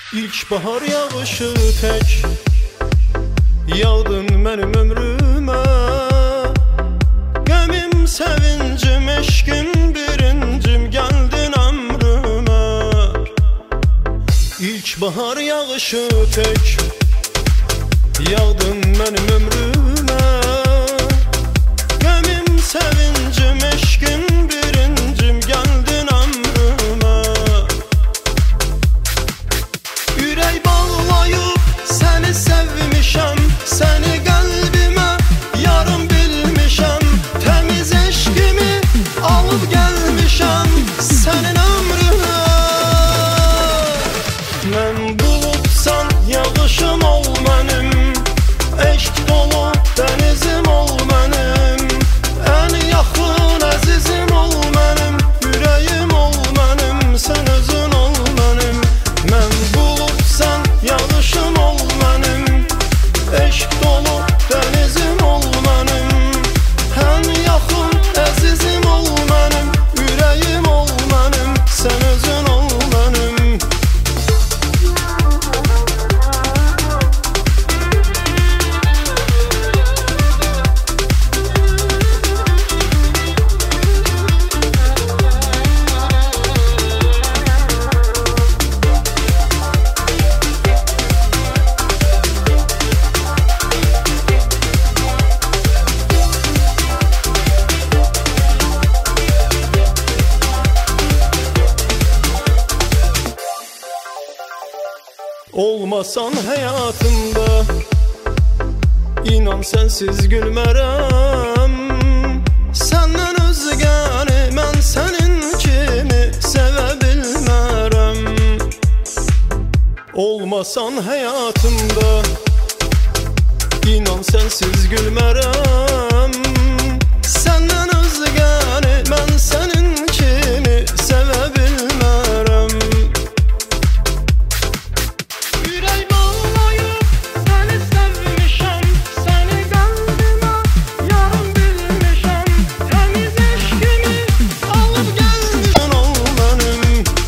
İlkbahar yağışı tek yağdın benim ömrüme. Qəmim, sevincim, eşkim, birincim, geldin ömrüme. İlkbahar yağışı tek yağdın benim ömrüme. Qəmim, sevincim, eşkim, birincim, geldin ömrüme. Ürək bağlayıb səni sevmişəm, səni qəlbimə yarım bilmişəm. Təmiz eşkimi alıb gəlmişəm sənin ömrünə. Mən buludsan yağışım ol mənim, eşk dolu dənizim ol mənim. Ən yaxın əzizim ol mənim, ürəyim ol mənim, sən özün ol mənim. Mən buludsan yağışım ol mənim, eşk dolu dənizim ol mənim. Ən yaxın əzizim ol mənim, ürəyim ol mənim, sən özün ol mənim. Olmasan hayatımda, inan sensiz gülmərəm. Səndən özgəni mən sənin kimi sevə bilmərəm. Olmasan hayatımda, inan sensiz gülmərəm.